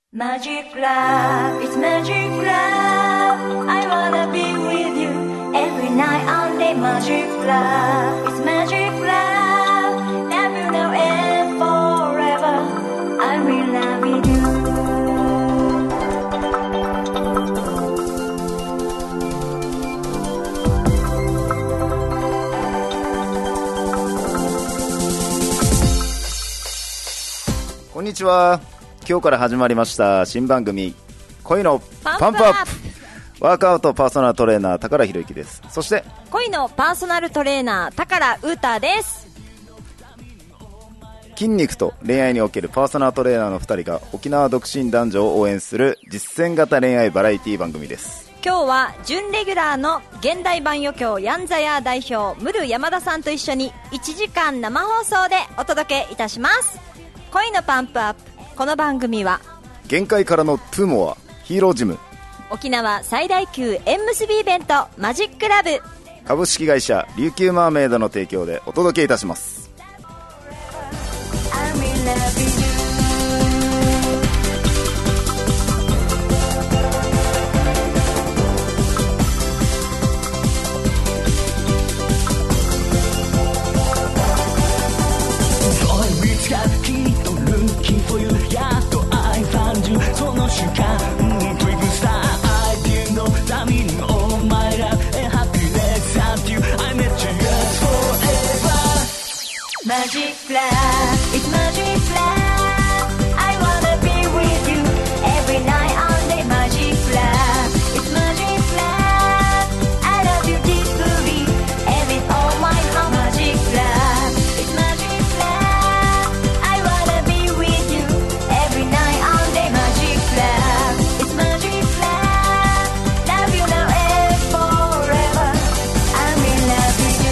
Magic Love, it's Magic Love. I wanna be with you every night on day. Magic Love, it's Magic Love. Love you now and forever. I will love you. こんにちは。今日から始まりました新番組恋のパンプアップ。ワークアウトパーソナルトレーナー宝博之です。そして恋のパーソナルトレーナー宝ウータです。 筋肉と恋愛におけるパーソナルトレーナーの2人が沖縄独身男女を応援する実践型恋愛バラエティ番組です。 今日は準レギュラーの現代版余興ヤンザヤ代表ムル山田さんと一緒に1時間生放送でお届けいたします。恋のパンプアップ。この番組は限界からのトゥーモアヒーロージム、 沖縄最大級縁結びイベントマジックラブ、 株式会社琉球マーメイドの提供でお届けいたします。 その瞬間トゥイグスターアイディのために Oh my love and happiness and you I met you forever Magic Love, it's Magic Love. I wanna be with you every night on day. Magic Love, it's Magic Love. I love you deeply and with all my heart. Magic Love, it's Magic Love. I wanna be with you every night on day. Magic Love, it's Magic Love. Love you now and forever. I will love you.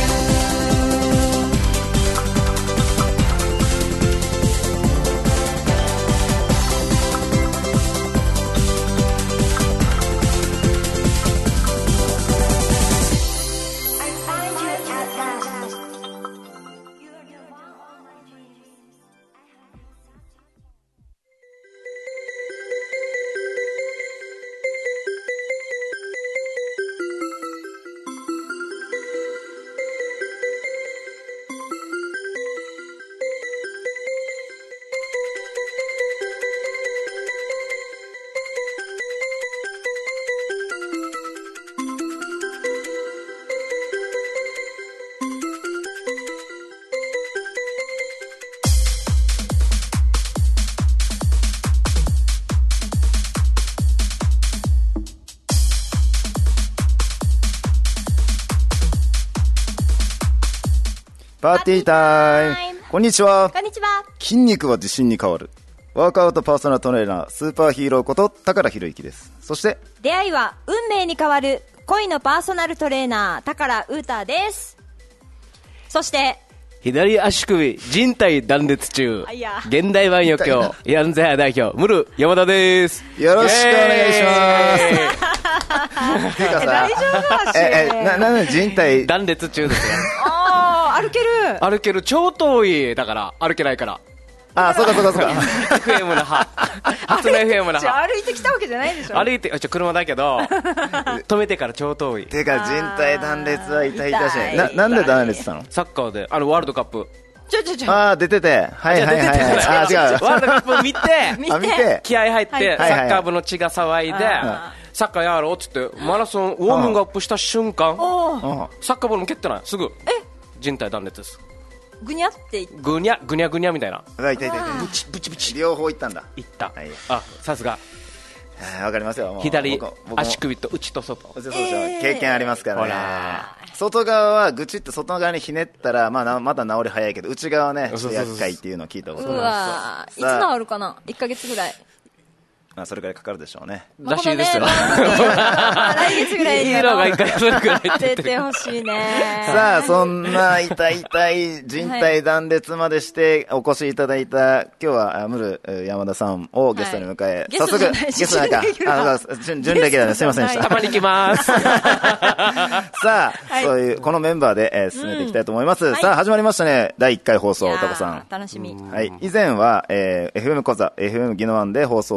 パーティータイム。こんにちは。 こんにちは。 筋肉は自信に変わるワークアウトパーソナルトレーナースーパーヒーローこと宝博之です。そして出会いは運命に変わる恋のパーソナルトレーナー宝ウータです。そして左足首人体断裂中あいや現代版余興ヤンザヤ代表ムル山田です。 よろしくお願いします。てかさ、 大丈夫足なんで人体断裂中ですよ。 歩ける歩ける超遠いだから歩けないから。 あ、そうかそうかそうか。 FM の歯初の FM の歯歩いてきたわけじゃないでしょ。 歩いて車だけど止めてから超遠い。 てか人体断裂は痛々しい。なんで断裂したの？ サッカーでワールドカップあー出てて、はいはいはいはい。あ、違う。 ワールドカップ見て気合入ってサッカー部の血が騒いでサッカーやろうっつってマラソンウォーミングアップした瞬間サッカーボールも蹴ってない。すぐ人体断裂です。 ぐにゃってぐにゃぐにゃぐにゃみたいな。 痛い痛い痛い。 ブチブチ両方いったんだ。 いった。 はい、 あ、さすが。 わかりますよ。もう左僕足首と内と外。 そう経験ありますからね。外側はぐちって外側にひねったらまだ治り早いけど内側はね厄介っていうのを聞いたことあります。 うわ、いつ治るかな。1ヶ月ぐらい。 まあそれくらいかかるでしょうね。 らしいですよ。 来月ぐらいにいいのが1回それくらい出てほしいね。 さあそんな痛い人体断裂までしてお越しいただいた今日はムル山田さんをゲストに迎え、早速ゲストなんか準レギュラーですいませんでした。 たまに来ますさあ、そういうこのメンバーで進めていきたいと思います。さあ始まりましたね、第1回放送。タコさん楽しみ。 はい、以前はFM 講座 FM ギノワンで放送してい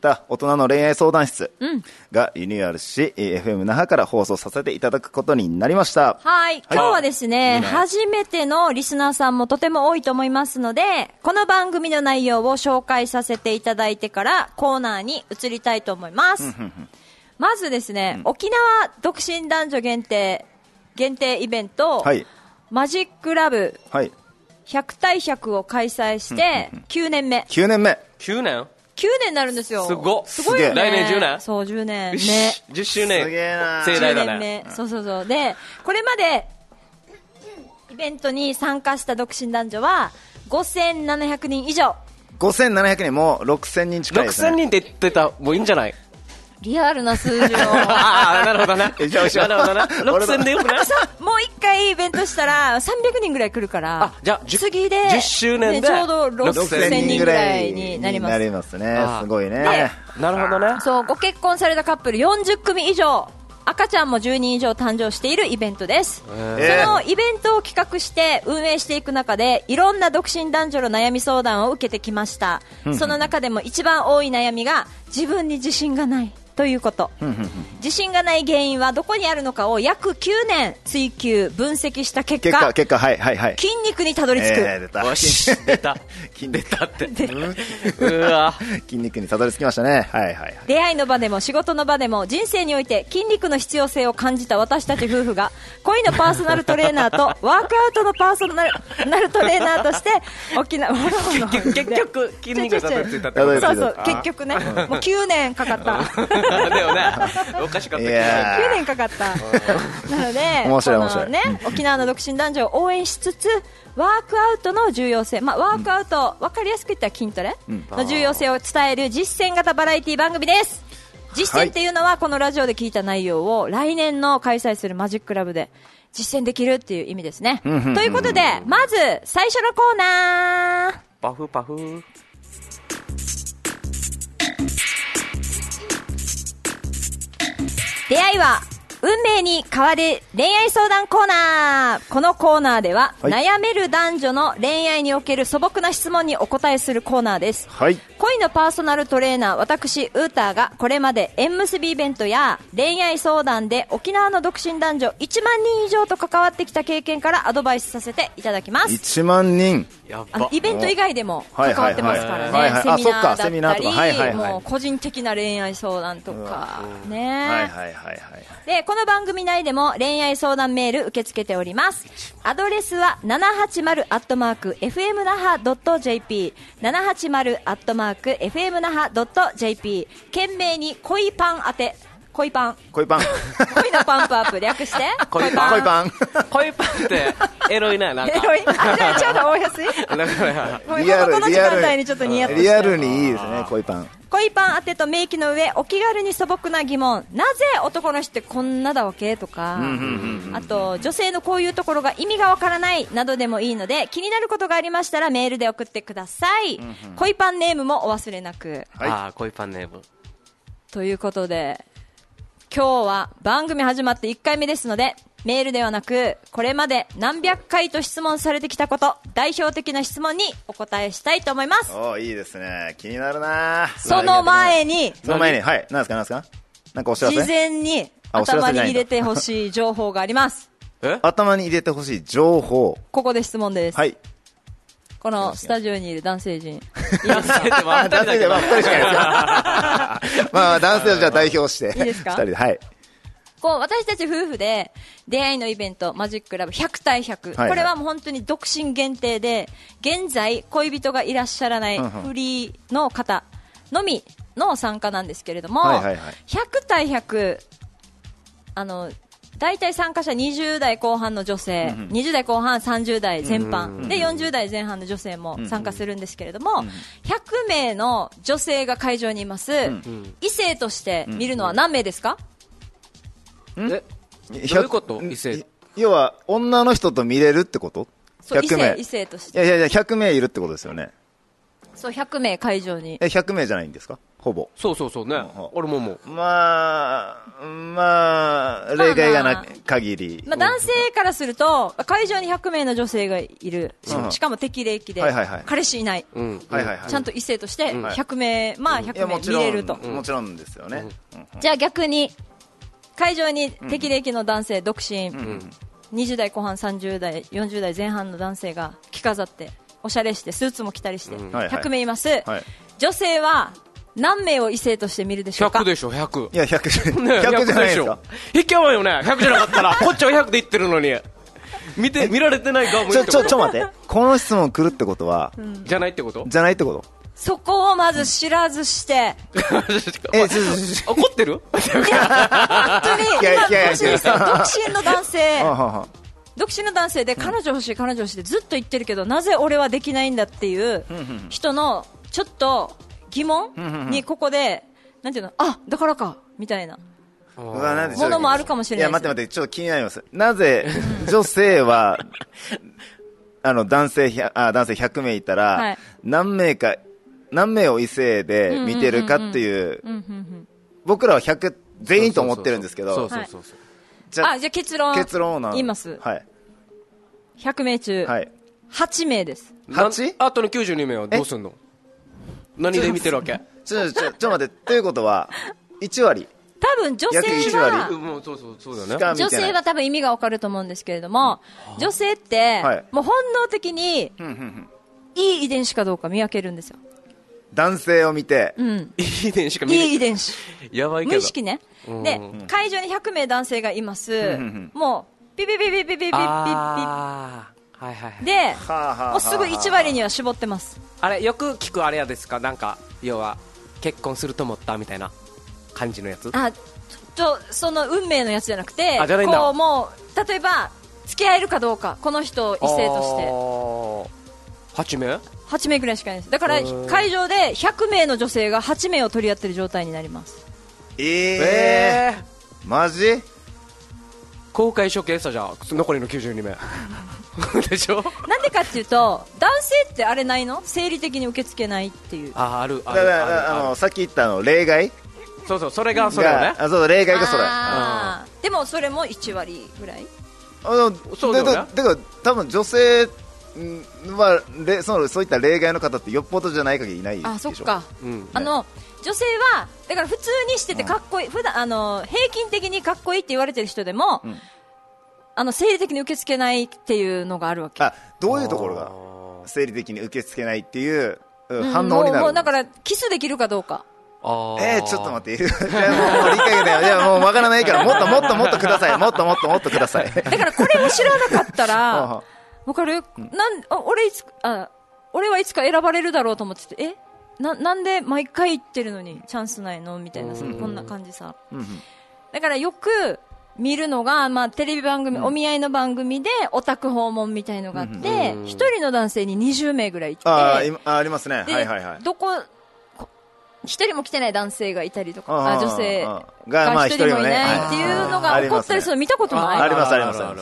った大人の恋愛相談室がリニューアルし、FM 那覇から放送させていただくことになりました。 はい。今日はですね、初めてのリスナーさんもとても多いと思いますので、この番組の内容を紹介させていただいてからコーナーに移りたいと思います。まずですね、沖縄独身男女限定イベント、はい、マジックラブ、はい、100対100を開催して9年目。 9年目。 9年 9年になるんですよ。 すごいよね。 来年10年そう、10年ね。 10周年。 すげえな。 盛大だね。 10年目。そう。で、これまで、イベントに参加した独身男女は、5700人以上。 5700人も6000人近いですね。 6000人って言ってた、もういいんじゃない？ リアルな数字を。 ああ、なるほどな。なるほどな。6000でよくない？ もう一回イベントしたら300人ぐらい来るから、 あ、じゃあ次で 10周年でちょうど6000人ぐらいになります。 なりますね。すごいね。 なるほどね。 そう、ご結婚されたカップル40組以上、赤ちゃんも10人以上誕生しているイベントです。そのイベントを企画して運営していく中で、いろんな独身男女の悩み相談を受けてきました。その中でも一番多い悩みが、自分に自信がないということ。自信がない原因はどこにあるのかを約9年追求分析した結果、 はい筋肉にたどり着く。 出たって。 うわ、筋肉にたどり着きましたね。 出会いの場でも仕事の場でも人生において筋肉の必要性を感じた私たち夫婦が、恋のパーソナルトレーナーとワークアウトのパーソナルトレーナーとして沖縄結局筋肉がたどり着いたって。 そう結局ね、もう9年かかっただよね。おかしかった。 9年かかった。なので、 面白いね、沖縄の独身男女を応援しつつ、ワークアウトの重要性、ワークアウト、わかりやすく言ったら筋トレの重要性を伝える実践型バラエティ番組です。実践っていうのは、このラジオで聞いた内容を来年の開催するマジックラブで実践できるっていう意味ですね。ということで、まず最初のコーナー。 パフパフ。 出会いは運命に変わる恋愛相談コーナー。このコーナーでは、悩める男女の恋愛における素朴な質問にお答えするコーナーです。恋のパーソナルトレーナー私ウーターがこれまで縁結びイベントや恋愛相談で沖縄の独身男女1万人以上と関わってきた経験からアドバイスさせていただきます。 1万人。 イベント以外でも関わってますからね。セミナーだったり、もう個人的な恋愛相談とかね。で、この番組内でも恋愛相談メール受け付けております。アドレスは 780@fmnaha.jp 780@fmnaha.jp 懸命に恋パン宛て。恋のパンプアップ略して恋パンってエロいな、なんかエロい。じゃあちょうど覚えやすい。リアルにちょっと似合ってリアルにいいですね。恋パン当てと明記の上、お気軽に素朴な疑問、なぜ男の人ってこんなだわけとか、あと女性のこういうところが意味がわからないなどでもいいので、気になることがありましたらメールで送ってください。恋パンネームもお忘れなく。 恋パンネームということで、今日は番組始まって1回目ですので、メールではなく、これまで何百回と質問されてきたこと、代表的な質問にお答えしたいと思います。 いいですね。気になるな。 その前に、 はい、何ですかなんかお知らせ？ 事前に頭に入れてほしい情報があります。 頭に入れてほしい情報。 ここで質問です。 はい。 このスタジオにいる男性陣。いいですか？男性では2人しかいないですよ。男性をじゃあ代表して。 いいですか？ 2人で。はい。 私たち夫婦で出会いのイベントマジックラブ100対100、これはもう本当に独身限定で、現在恋人がいらっしゃらないフリーの方のみの参加なんですけれども、100対100、大体参加者20代後半の女性、20代後半30代前半で40代前半の女性も参加するんですけれども、100名の女性が会場にいます。異性として見るのは何名ですか？ どういうこと？異性。 要は女の人と見れるってこと？ そう、異性として。 いや100名いるってことですよね。 そう、100名会場に。 100名じゃないんですか？ ほぼ。 そうそうそうね。俺ももう。 まあ、例外がない限り。 まあ男性からすると、会場に100名の女性がいる。しかも適齢期で、彼氏いない。ちゃんと異性として100名、まあ100名見れると。 もちろんですよね。 じゃあ逆に、会場に適齢期の男性、独身、20代後半、30代、40代前半の男性が着飾って、おしゃれして、スーツも着たりして、100名います。女性は、何名を異性として見るでしょうか。 100でしょ、100。 いや、100じゃないですか。 引き合わんよね。100じゃなかったら、こっちは100で言ってるのに。見られてない側もいいってこと。 ちょ待って。この質問来るってことは、 じゃないってことじゃないってことそこをまず知らずして。 怒ってる？ 本当に、今欲しいですよ。独身の男性。独身の男性で彼女欲しい彼女欲しいってずっと言ってるけど、なぜ俺はできないんだっていう人のちょっと疑問にここで、なんていうの、あ、だからかみたいなものもあるかもしれないです。 いや、待って、ちょっと気になります。なぜ女性は男性100名いたら、何名を異性で見てるかっていう、僕らは100全員と思ってるんですけど、 じゃあ結論言います。100名中8名です。 8？ あとの92名はどうすんの？何で見てるわけ？ ちょっと待って、ということは1割、 多分女性は女性は多分意味がわかると思うんですけれども、女性ってもう本能的にいい遺伝子かどうか見分けるんですよ。 男性を見て、 いい遺伝子か見る。 いい遺伝子。 やばいけど。 無意識ね。で、会場に100名男性がいます。もう、ピピピピピピピピピピ。で、もうすぐ1割には絞ってます。 あれ、よく聞くあれやですか？なんか、要は、結婚すると思ったみたいな感じのやつ？ その運命のやつじゃなくて、 じゃないんだ。 こう、もう、例えば、付き合えるかどうか、この人を異性として。8名ぐらいしかないです。だから会場で100名の女性が8名を取り合ってる状態になります。 マジ？ 公開処刑さ、じゃあ残りの92名でしょ。 なんでかっていうと、男性ってあれないの？生理的に受け付けないっていう。 ある。だからさっき言った例外。 そう、それがそれよね。 そう、例外がそれ。 でもそれも1割ぐらい。 そうだよね。だから多分女性はそういった例外の方ってよっぽどじゃない限りいないでしょ。 あ、そっか。女性はだから普通にしててかっこいい、普段平均的にかっこいいって言われてる人でも、生理的に受け付けないっていうのがあるわけ。 どういうところが生理的に受け付けないっていう反応になる？ もうだからキスできるかどうか。 ちょっと待って。じゃあもう理解がない。いや、もうわからないから、もっとください。もっとください。 だからこれを知らなかったら、わかる？俺はいつか選ばれるだろうと思ってて、なんで毎回言ってるのにチャンスないのみたいな、こんな感じさ。だからよく見るのが、テレビ番組、お見合いの番組でオタク訪問みたいのがあって、一人の男性に20名ぐらいいて、 ありますね。 一人も来てない男性がいたりとか、女性が一人もいないっていうのが起こったりするの見たことない？ あります。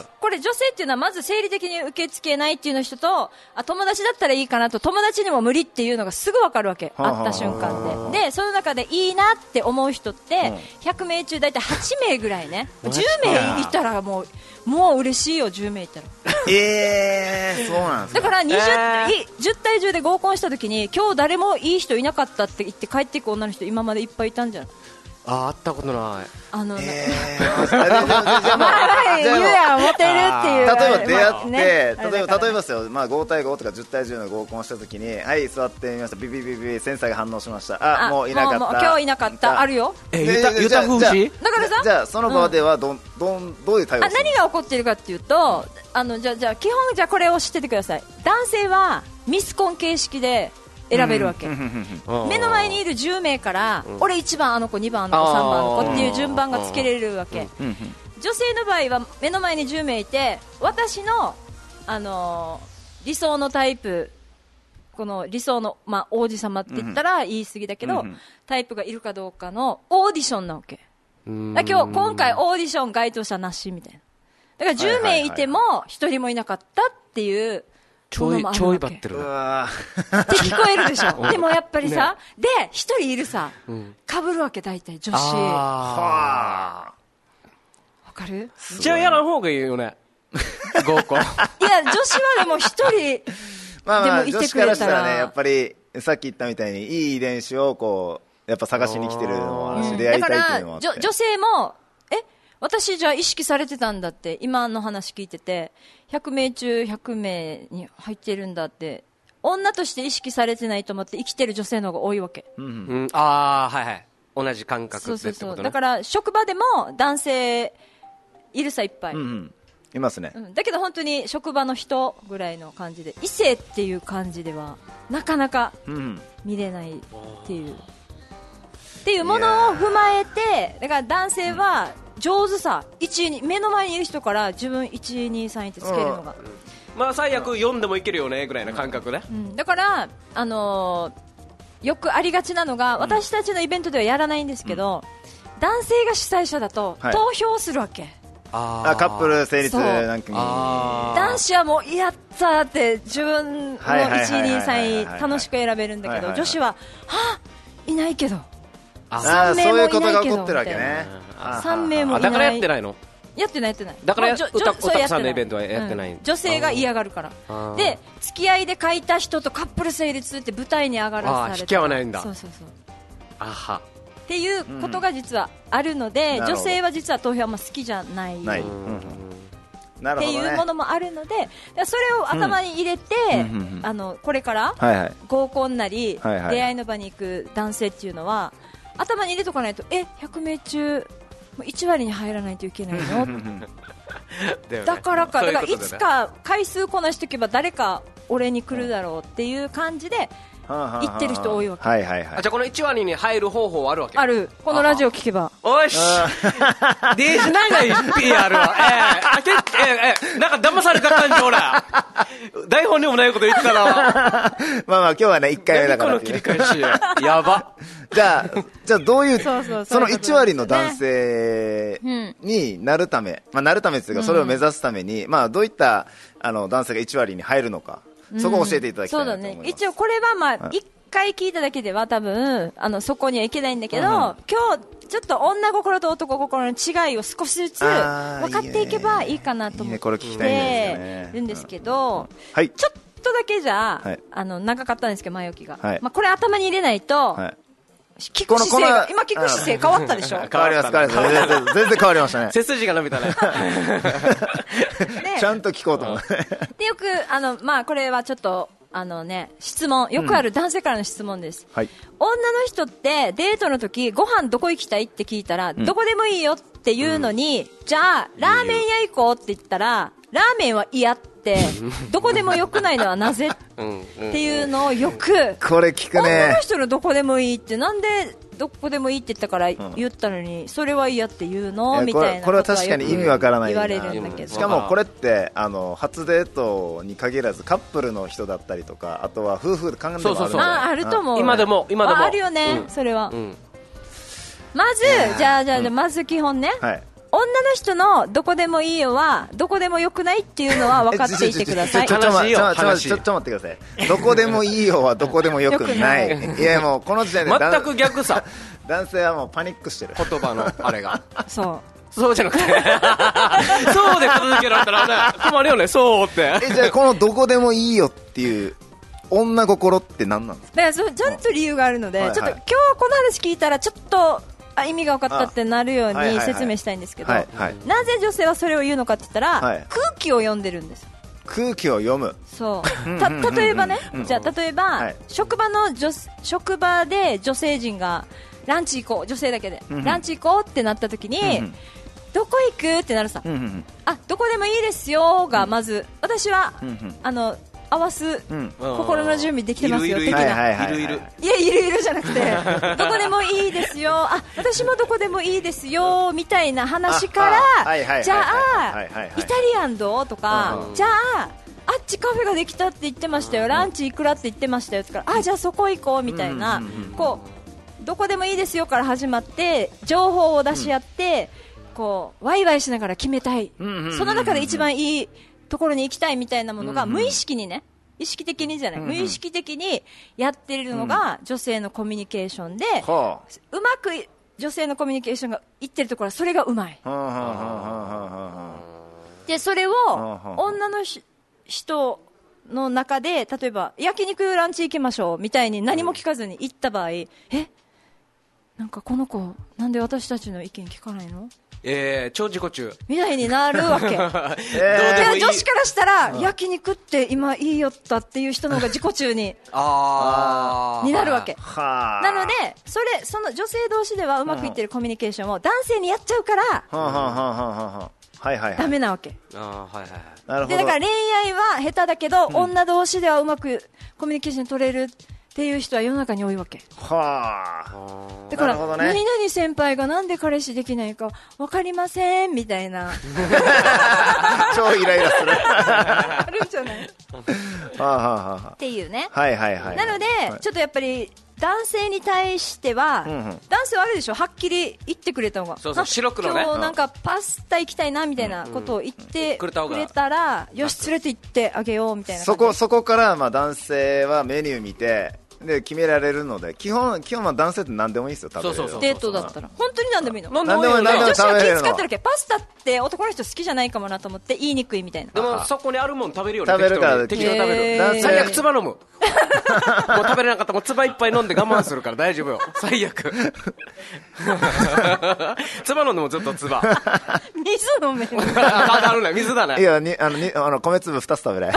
これ女性っていうのはまず生理的に受け付けないっていうの人と、友達だったらいいかなと、友達にも無理っていうのがすぐ分かるわけ。会った瞬間で。で、その中でいいなって思う人って、100名中だいたい8名ぐらいね。10名いたらもう嬉しいよ、10名いたら。 そうなんですね。 だから10対10で合コンした時に、今日誰もいい人いなかったって言って帰っていく女の人今までいっぱいいたんじゃない？ 会ったことない。 言うやん、モテるっていう。 例えば出会って、例えばですよ、5対5とか10対10の合コンしたときに、はい、座ってみました、ビビビビ、センサーが反応しました。もういなかった。 今日いなかった。あるよ。 ユタ風刺？ だからさ、 じゃあその場ではどういう対応？ 何が起こってるかっていうと、じゃあ基本、じゃあこれを知っててください。男性はミスコン形式で選べるわけ。目の前にいる10名から、俺1番あの子、2番あの子、3番あの子っていう順番がつけれるわけ。女性の場合は目の前に10名いて、私の、理想のタイプ、この理想の、王子様って言ったら言い過ぎだけど、タイプがいるかどうかのオーディションなわけ。今回オーディション該当者なしみたいな。だから10名いても1人もいなかったっていうちょいばってるなって聞こえるでしょでもやっぱりさ、で一人いるさ、被るわけ大体女子。わかる？ じゃあやらん方がいいよね合コン。いや女子はでも一人まあまあでもいてくれたら、 女子からしたらね、やっぱりさっき言ったみたいにいい遺伝子をこうやっぱ探しに来てるのもあるし、出会いたいっていうのもあって。 だから女性も私じゃあ意識されてたんだって今の話聞いてて、100名中100名に入ってるんだって、女として意識されてないと思って生きてる女性の方が多いわけ。 ああはいはい、同じ感覚でってことね。 そうだから職場でも男性いるさいっぱい、 いますね、 だけど本当に職場の人ぐらいの感じで、異性っていう感じではなかなか見れないっていうものを踏まえて、だから男性は上手さ、目の前にいる人から自分1、2、3ってつけるのが、 まあ最悪読んでもいけるよねぐらいの感覚ね、 だからよくありがちなのが、私たちのイベントではやらないんですけど、男性が主催者だと投票するわけ、 カップル成立なんかに。 男子はもうやったって自分の1、2、3楽しく選べるんだけど、女子はいないけど3名もいないけど、 そういうことが起こってるわけね。 3名もいない。 だからやってないの？ やってないだからオタクさんのイベントはやってない、 女性が嫌がるから。で付き合いで書いた人とカップル成立って舞台に上がらされて、 引き合わないんだ。 そうっていうことが実はあるので、女性は実は投票あんま好きじゃないっていうものもあるので、それを頭に入れて、これから合コンなり出会いの場に行く男性っていうのは頭に入れとかないと、100名中1割に入らないといけないのだからいつか回数こなしておけば誰か俺に来るだろうっていう感じで言ってる人多いわけ。 じゃあこの1割に入る方法はあるわけ？ ある。このラジオ聞けば。 おしデージ長い PR はなんか騙された感じ、ほら台本にもないこと言ってたなまあ今日はね1回目だからこの切り返しやばじゃあどういうその1割の男性になるため、なるためっていうかそれを目指すために、どういった男性が1割に入るのか、そこを教えていただきたいなと思います。そうだね。 一応これは1回聞いただけでは多分そこにはいけないんだけど、今日ちょっと女心と男心の違いを少しずつ分かっていけばいいかなと思ってるんですけど、ちょっとだけじゃ長かったんですけど前置きが、これ頭に入れないと、聞く姿勢が今聞く姿勢変わったでしょ。 変わります全然変わりましたね。 背筋が伸びたねちゃんと聞こうと思ってでよくこれはちょっと質問よくある男性からの質問です、女の人ってデートの時ご飯どこ行きたいって聞いたら、どこでもいいよっていうのに、じゃあラーメン屋行こうって言ったらラーメンは嫌ってどこでもよくないのはなぜっていうのをよくこれ聞くね。 女の人のどこでもいいってなんでどこでもいいって言ったから言ったのにそれは嫌って言うのみたいなこれは確かに意味わからない言われるんだけど、 しかもこれって初デートに限らずカップルの人だったりとか、あとは夫婦で考えるのもあるんじゃない？ あると思う。 今でもあるよね、それは。まずじゃあまず基本ね、女の人のどこでもいいよはどこでもよくないっていうのは分かっていてください。 ちょっと待ってください。どこでもいいよはどこでもよくない。いやもうこの時点で全く逆さ。 男性はもうパニックしてる。 言葉のあれが。 そうじゃなくてそうで片付けられたらね困るよね。そうってじゃあこのどこでもいいよっていう女心って何なんですか？ だからちゃんと理由があるので、ちょっと今日この話聞いたらちょっと意味が分かったってなるように説明したいんですけど、なぜ女性はそれを言うのかって言ったら、空気を読んでるんです。 空気を読む。 そう例えばね、じゃあ例えば、職場で女性陣がランチ行こう、女性だけで、ランチ行こうってなった時に、どこ行くってなるさ、どこでもいいですよがまず、私は合わす心の準備できてますよ的な。いやいるじゃなくてどこでもいいですよ、私もどこでもいいですよみたいな話から、じゃあイタリアンどうとか、じゃああっちカフェができたって言ってましたよ、ランチいくらって言ってましたよとか、じゃあそこ行こうみたいな、こうどこでもいいですよから始まって情報を出し合って、こうワイワイしながら決めたい、その中で一番いいところに行きたいみたいなものが無意識にね、 意識的にじゃない、無意識的にやってるのが女性のコミュニケーションで、うまく女性のコミュニケーションがいってるところはそれがうまい。でそれを女の人の中で、例えば焼肉ランチ行きましょうみたいに何も聞かずに行った場合、なんかこの子なんで私たちの意見聞かないの、 超自己中みたいになるわけ。女子からしたら、焼肉って今いいよったっていう人の方が自己中にになるわけ。なのでその女性同士ではうまくいってるコミュニケーションを男性にやっちゃうからダメなわけ。でだから恋愛は下手だけど、女同士ではうまくコミュニケーション取れるっていう人は世の中に多いわけ。だから、何々先輩がなんで彼氏できないか分かりませんみたいな超イライラするあるじゃないっていうね。なので、ちょっとやっぱり男性に対しては、男性はあれでしょ、はっきり言ってくれた方が、 そう白黒ね、 今日なんかパスタ行きたいなみたいなことを言ってくれたら、よし連れて行ってあげようみたいな。そこからまあ男性はメニュー見てで決められるので、基本は男性って何でもいいですよ。食べれる。 デートだったら本当に何でもいいの。 何でもいいの。 女子は気使ってるけど、パスタって男の人好きじゃないかもなと思って言いにくいみたいな。 でもそこにあるもん食べるよね。 食べるから適当に食べる。最悪唾飲む。もう食べれなかったらもう唾いっぱい飲んで我慢するから大丈夫よ。最悪。唾飲んでもずっと唾。 水飲める。 あるね、水だね。 いや米粒2つ食べれ。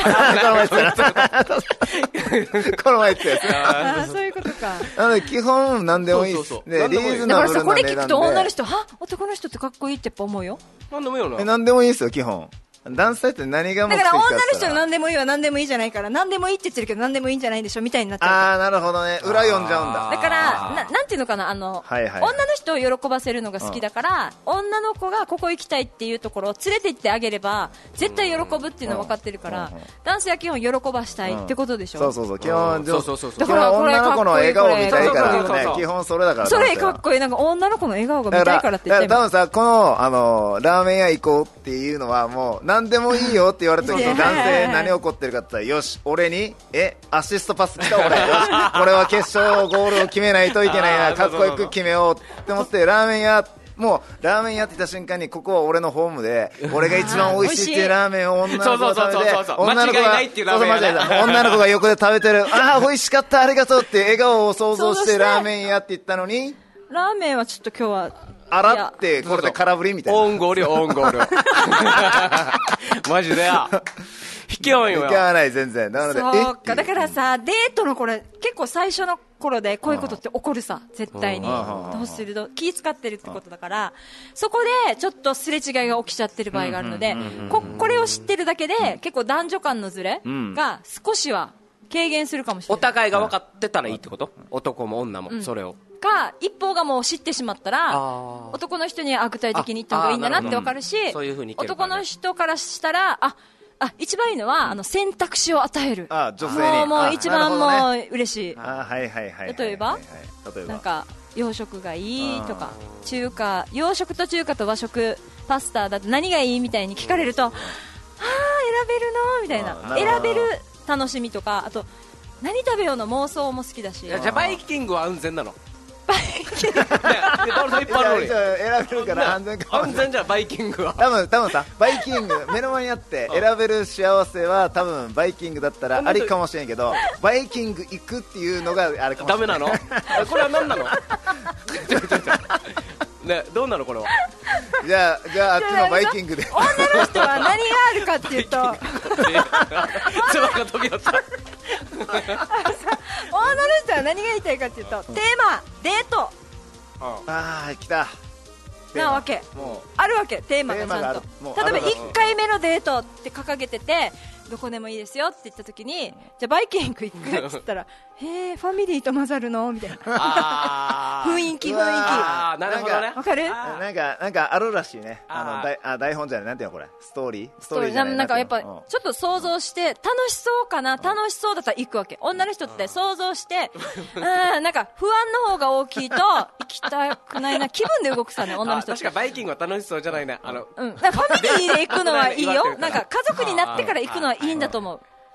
この前言ってた。 そういうことか。 なので基本何でもいいです。リーズナブルな値段で。だからさ、 これ聞くと女の人、男の人ってかっこいいってやっぱ思うよ。 何でもいいよな。 何でもいいですよ、基本。男性って何が目的か。 だから女の人の何でもいいは何でもいいじゃないから、何でもいいって言ってるけど何でもいいんじゃないでしょみたいになっちゃう。 なるほどね。裏読んじゃうんだ。 だからなんていうのかな、女の人を喜ばせるのが好きだから、女の子がここ行きたいっていうところを連れて行ってあげれば絶対喜ぶっていうの分かってるから、男性は基本喜ばしたいってことでしょ。 そう基本だから女の子の笑顔見たいからね。基本それだから。 それかっこいい。なんか女の子の笑顔が見たいからって言って多分さ、このラーメン屋行こうっていうのはもう何でもいいよって言われた時に男性何怒ってるかって言ったら、よし俺にアシストパス来た俺、よしこれは決勝ゴールを決めないといけないな、かっこよく決めようって思って、ラーメン屋って言った瞬間に、ここは俺のホームで俺が一番美味しいっていうラーメンを女の子が食べて、女の子が横で食べてる、美味しかったありがとうって笑顔を想像してラーメン屋って言ったのに、 ラーメンはちょっと今日は洗ってこれで空振りみたいな。 オンゴールマジで引き合わんよ。 引き合わない全然。なのでそうか。だからさ、デートのこれ結構最初の頃でこういうことって起こるさ、絶対に。どうする気使ってるってことだから、そこでちょっとすれ違いが起きちゃってる場合があるので、これを知ってるだけで結構男女間のズレが少しは軽減するかもしれない。 お互いが分かってたらいいってこと？男も女もそれを。 一方がもう知ってしまったら、男の人には具体的に言った方がいいんだなって分かるし、男の人からしたら一番いいのは選択肢を与える。 女性にもう一番もう嬉しい。例えばなんか洋食がいいとか、洋食と中華と和食パスタだと何がいいみたいに聞かれると、選べるのみたいな、選べる楽しみとか、あと何食べようの妄想も好きだし。 じゃあバイキングは安全なの？ バイキング選べるから安全かも。 安全じゃんバイキングは。 多分さ、バイキング目の前にあって選べる幸せは多分バイキングだったらありかもしれんけど、バイキング行くっていうのがあれかもしれない。 ダメなの？これは何なの？ね、どうなのこれは。 じゃああっちのバイキングで。 女の人は何があるかっていうと、 つばが飛び出した。 女の人は何が言いたいかっていうと、テーマデート来たなわけ。あるわけ、テーマがちゃんと。例えば1回目のデートって掲げてて、どこでもいいですよって言った時に、じゃあバイキング行くって言ったら、ファミリーと混ざるのみたいな。雰囲気。 なるほどね。 わかる？ なんかあるらしいね。台本じゃない、なんていうのこれ、ストーリーじゃない。 なんかやっぱちょっと想像して楽しそうかな、楽しそうだったら行くわけ。女の人って想像してなんか不安の方が大きいと行きたくないな、気分で動くさね、女の人って。 確かバイキングは楽しそうじゃないね。 ファミリーで行くのはいいよ。なんか家族になってから行くのはいいんだと思う。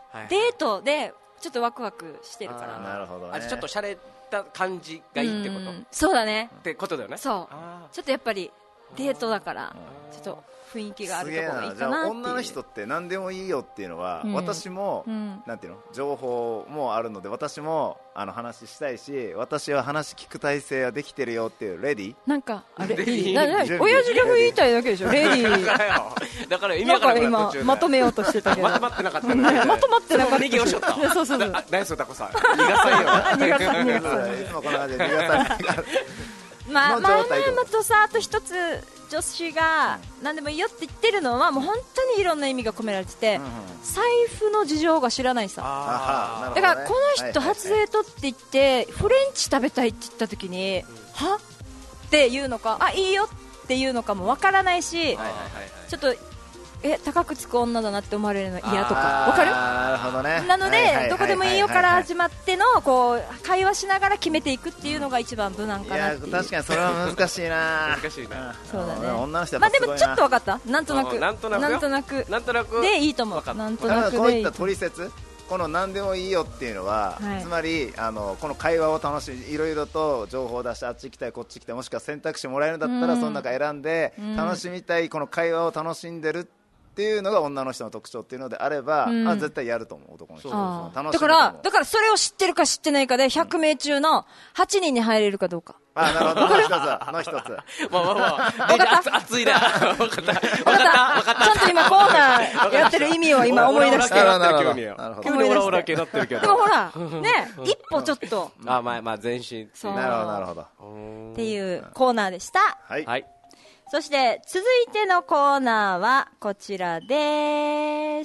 デートでちょっとワクワクしてるから。 なるほどね。 ちょっと洒落た感じがいいってこと。 そうだね。 ってことだよね。 そう。ちょっとやっぱりデートだからちょっと雰囲気があるところがいいかなっていう。じゃあ女の人って何でもいいよっていうのは、私も、なんていうの、情報もあるので、私も話したいし、私は話聞く体制はできてるよっていうレディー。 なんかレディー。親父ギャグ言いたいだけでしょ。レディー。 だから意味わからない。 今まとめようとしてたけど。 まとまってなかった。 まとまってなかった。 逃げをしょった。 そうそうそう。 ナイスタコさん。逃がさんよ。 逃がさん。 いつもこんな感じで逃がさん。 まあとさ、あと一つ女子が何でもいいよって言ってるのはもう本当にいろんな意味が込められてて、財布の事情が知らないさ。だからこの人初デートって言ってフレンチ食べたいって言った時にはっていうのか、いいよっていうのかもわからないし、ちょっと高くつく女だなって思われるの嫌とかわかる？ なるほどね。 なのでどこでもいいよから始まってのこう会話しながら決めていくっていうのが一番無難かなっていう。 いや確かにそれは難しいな。 難しいな。 そうだね。 女の人はやっぱすごいな。 でもちょっと分かった？なんとなくでいいと思う。なんとなくでいい。 こういった取説、この何でもいいよっていうのは、つまりこの会話を楽しみ、いろいろと情報を出してあっち行きたいこっち行きたい、もしくは選択肢もらえるんだったらその中選んで楽しみたい、この会話を楽しんでるっていうのが女の人の特徴っていうのであれば、絶対やると思う、男の人。 だからそれを知ってるか知ってないかで100名中の8人に入れるかどうか。 なるほど。の一つ。 分かった。熱いな。分かった。ちゃんと今コーナーやってる意味を今思い出してる。 急にオラオラ系になってるけど。 でもほら、ね、一歩ちょっと。 まあ前進。 なるほど。 っていうコーナーでした。 はい。 そして続いてのコーナーはこちらです。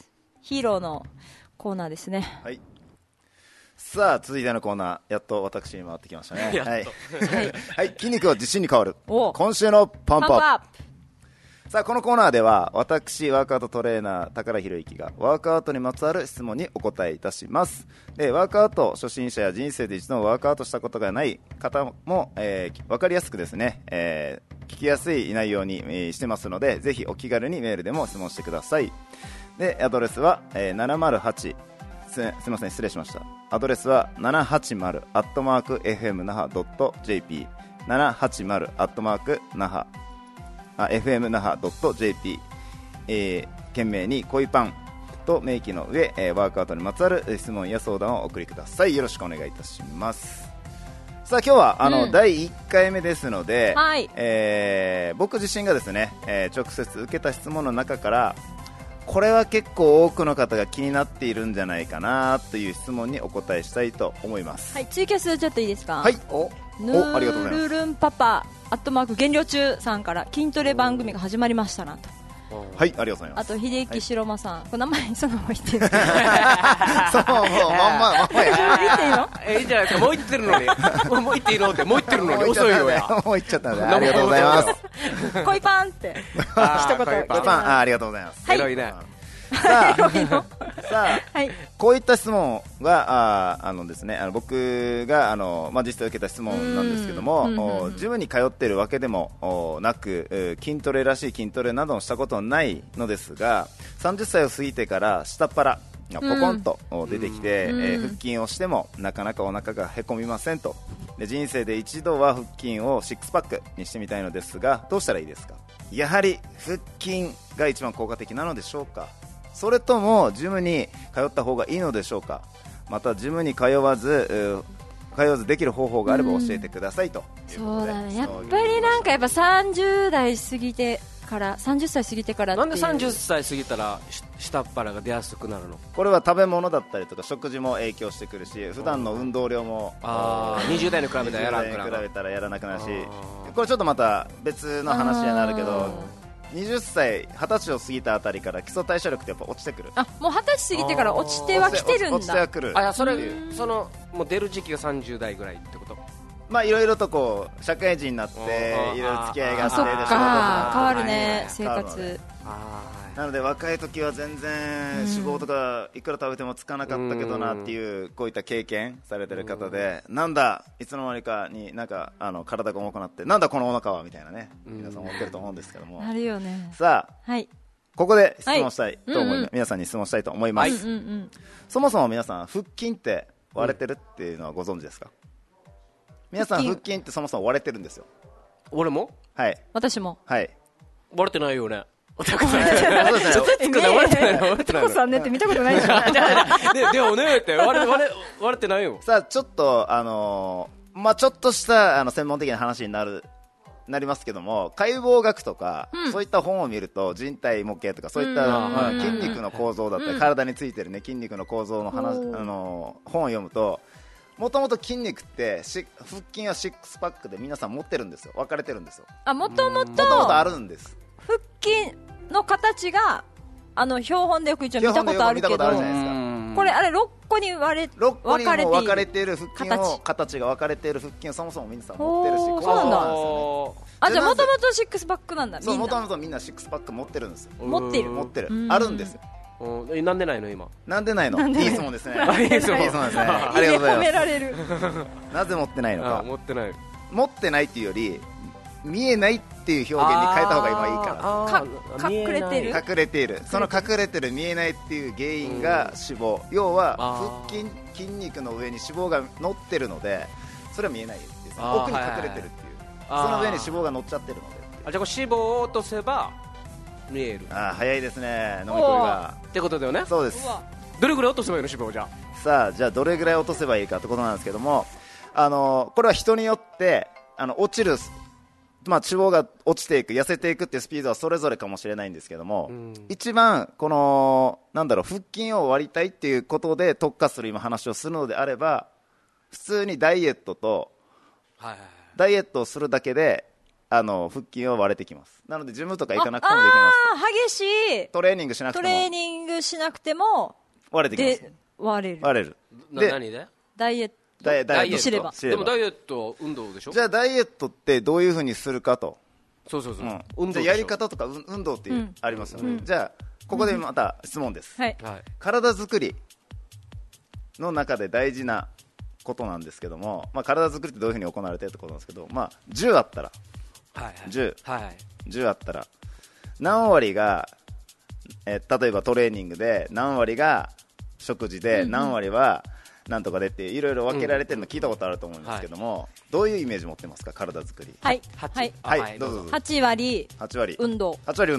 ヒーローのコーナーですね。 はい。さあ続いてのコーナー、やっと私に回ってきましたね。はい。筋肉は自信に変わる。今週のパンプアップ。さあこのコーナーでは私ワークアウトトレーナー高良博之がワークアウトにまつわる質問にお答えいたします。でワークアウト初心者や人生で一度もワークアウトしたことがない方も、分かりやすくですね、聞きやすい内容に、してますので、ぜひお気軽にメールでも質問してください。でアドレスは、708すみません失礼しました。アドレスは 780@fmnaha.jp 780@fmnaha.jp、懸命に恋パンと明記の上、ワークアウトにまつわる質問や相談をお送りください。よろしくお願いいたします。さあ今日は第1回目ですので、僕自身がですね、直接受けた質問の中からこれは結構多くの方が気になっているんじゃないかなという質問にお答えしたいと思います。 はい、ツイキャスちょっといいですか。 はい。 ありがとうございます。ルルンパパ減量中さんから筋トレ番組が始まりましたなと。 はい、ありがとうございます。 あと秀樹白間さん、これ名前そのまま言ってる。 そうまんま言っていいの？ いいじゃないですか。もう言ってるのに。もう言っていいのってもう言ってるのに遅いよや。 もう言っちゃったのでありがとうございます。 恋パンって一言。 恋パンありがとうございます。 エロいね。 さあ、こういった質問がですね、僕が実際受けた質問なんですけども、ジムに通っているわけでもなく、筋トレらしい筋トレなどをしたことはないのですが、30歳を過ぎてから下っ腹がポコンと出てきて、腹筋をしてもなかなかお腹がへこみませんと。で人生で一度は腹筋をシックスパックにしてみたいのですが、どうしたらいいですか？やはり腹筋が一番効果的なのでしょうか？それともジムに通った方がいいのでしょうか？またジムに通わずできる方法があれば教えてくださいということで。 そうだね、やっぱりなんかやっぱ30代過ぎてから30歳過ぎてからっていう。 なんで30歳過ぎたら下っ腹が出やすくなるの？これは食べ物だったりとか食事も影響してくるし、普段の運動量も 20代に比べたらやらなくなるし、これちょっとまた別の話になるけど、20歳、20歳を過ぎたあたりから基礎代謝力ってやっぱ落ちてくる。 もう20歳過ぎてから落ちてはきてるんだ。 落ちてはくる。 もう出る時期が30代ぐらいってこと？ いろいろとこう社会人になっていろいろ付き合いがあって、 そっか変わるね、生活。 なので若い時は全然脂肪とかいくら食べてもつかなかったけどなっていう、こういった経験されてる方で、なんだいつの間にかになんか体が重くなって、なんだこのお腹はみたいなね、皆さん思ってると思うんですけども。 あるよね。 さあ、 はい、 ここで質問したいと思います。皆さんに質問したいと思います。そもそも皆さん、腹筋って割れてるっていうのはご存知ですか？皆さん、腹筋ってそもそも割れてるんですよ。 俺も？ はい。 私も。 はい。 割れてないよね。 タコさん。タコさんねって見たことないでしょ。 でもねって割れてないよ。 さあ、ちょっと、ちょっとした専門的な話になりますけども、解剖学とか、そういった本を見ると人体模型とかそういった筋肉の構造だったり、体についてるね筋肉の構造の話、本を読むと、もともと筋肉って腹筋はシックスパックで皆さん持ってるんですよ。分かれてるんですよ。 もともとあるんです。 腹筋の形が標本でよく一応見たことあるけど、これあれ6個に分かれている腹筋を形が分かれている腹筋をそもそも皆さん持ってるし、そうなんですね。じゃあもともとシックスパックなんだ。 そう、もともとみんなシックスパック持ってるんですよ。 持ってるあるんですよ。 なんでないの今？ なんでないの？いい質問ですね。いい質問ですね。 ありがとうございます。褒められる。 なぜ持ってないのか。 持ってないっていうより、見えないっていう表現に変えた方が今いいから。隠れている。その隠れてる見えないっていう原因が脂肪。要は腹筋、筋肉の上に脂肪が乗ってるので、それは見えないです。奥に隠れてるっていう。その上に脂肪が乗っちゃってるので。 じゃあ脂肪を落とせば見える。 早いですね、飲み込みが。 ってことだよね。 そうです。 どれぐらい落とせばいいの、脂肪を？じゃあじゃあどれぐらい落とせばいいかってことなんですけども、これは人によって落ちる、脂肪が落ちていく、痩せていくっていうスピードはそれぞれかもしれないんですけども、一番この腹筋を割りたいっていうことで特化する今話をするのであれば、普通にダイエットをするだけで腹筋を割れてきます。なのでジムとか行かなくてもできます。 激しいトレーニングしなくても割れてきます。割れる。 何で？ ダイエットすれば。 でもダイエット運動でしょ？ じゃあダイエットってどういうふうにするかと。 そう、 じゃあやり方とか運動っていうありますよね。じゃあここでまた質問です。体作りの中で大事なことなんですけども、体作りってどういうふうに行われてるってことなんですけど、10あったら10あったら何割が例えばトレーニングで、何割が食事で、何割はなんとかでっていろいろ分けられてるの聞いたことあると思うんですけども、どういうイメージ持ってますか、体作り。 はい、 どうぞ。 8割運動。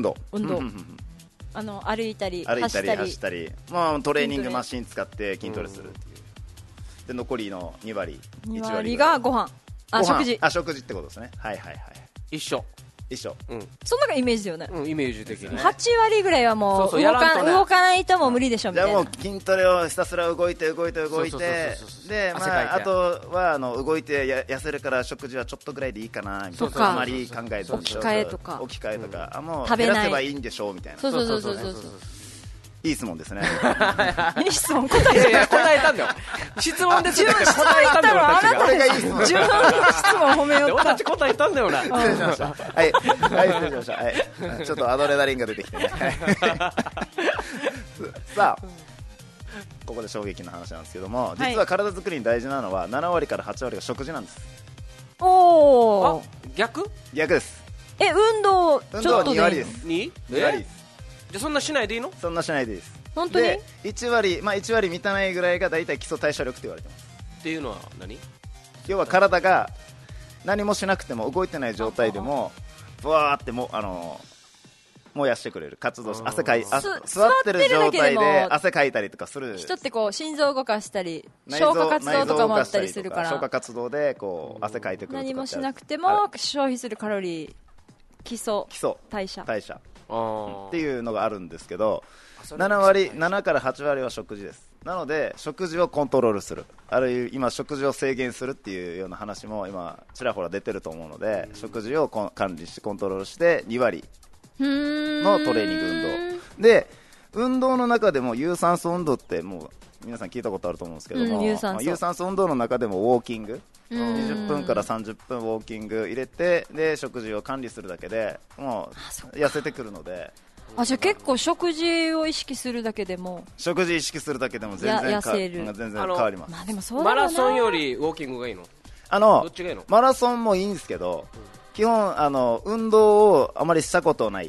歩いたり走ったり、 トレーニングマシン使って筋トレするっていう。で残りの2割がご飯、 食事ってことですね。 一緒。 そんながイメージだよね。 イメージ的に。 8割ぐらいはもう動かないともう無理でしょみたいな。 じゃあもう筋トレをひたすら動いて、であとは動いて痩せるから食事はちょっとぐらいでいいかなみたいな。あまり考えず置き換えとかもう減らせばいいんでしょうみたいな。 そういい質問ですね。 いい質問答えたんだよ。質問で答えたんだよ。 あなたがいい質問。自分の質問褒めよう。 俺たち答えたんだよな。 失礼しました。失礼しました。ちょっとアドレナリンが出てきてね。さあ、ここで衝撃の話なんですけども、実は体作りに大事なのは7割から8割が食事なんです。 逆です。 運動ちょっとで 2割です。 2割です。じゃそんなしないでいいの？ そんなしないでいいです。 本当に？ で1割満たないぐらいが大体基礎代謝力と言われてます。 っていうのは何？ 要は体が何もしなくても動いてない状態でもブワーって燃やしてくれる活動、座ってる状態で汗かいたりとかする。 人って心臓動かしたり消化活動とかもあったりするから、 消化活動で汗かいてくるとか、 何もしなくても消費するカロリー、基礎代謝っていうのがあるんですけど、7から8割は食事です。なので食事をコントロールする、あるいは今食事を制限するっていうような話も今ちらほら出てると思うので、食事を管理してコントロールして2割のトレーニング運動で、運動の中でも有酸素運動ってもう皆さん聞いたことあると思うんですけども、有酸素運動の中でもウォーキング20分から30分ウォーキング入れて、で食事を管理するだけでもう痩せてくるので。 じゃあ結構食事を意識するだけでも全然痩せる、全然変わります。 でもそうだマラソンよりウォーキングがいいの？どっちがいいの？ マラソンもいいんですけど、基本運動をあまりしたことない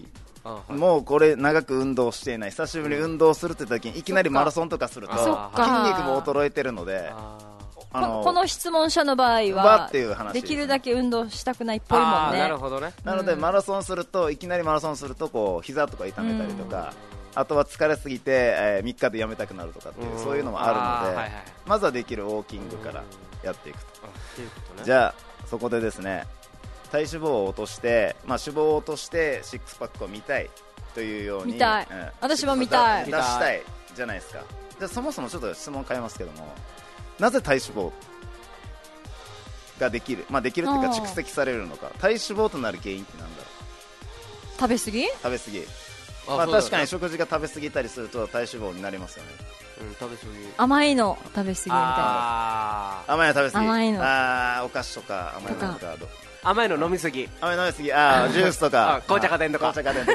もうこれ長く運動していない、久しぶりに運動するって時にいきなりマラソンとかすると筋肉も衰えてるので、 この質問者の場合はできるだけ運動したくないっぽいもんね。 なるほどね。 なのでマラソンすると、いきなりマラソンするとこう膝とか痛めたりとか、あとは疲れすぎて、3日でやめたくなるとかっていう、そういうのもあるので、まずはできるウォーキングからやっていくと。じゃあそこでですね、体脂肪を落として、脂肪を落としてシックスパックを見たいというように、 見たい、私も見たい、 出したいじゃないですか。じゃあそもそもちょっと質問変えますけども、なぜ体脂肪ができる、できるっていうか蓄積されるのか、体脂肪となる原因ってなんだろう。 食べ過ぎ、 確かに食事が食べ過ぎたりすると体脂肪になりますよね。 食べ過ぎ、 甘いの食べ過ぎみたいな。 甘いの食べ過ぎ、 甘いの、 お菓子とか甘いのとか、 甘いの飲み過ぎ、 ジュースとか紅茶家電とか、 いいですね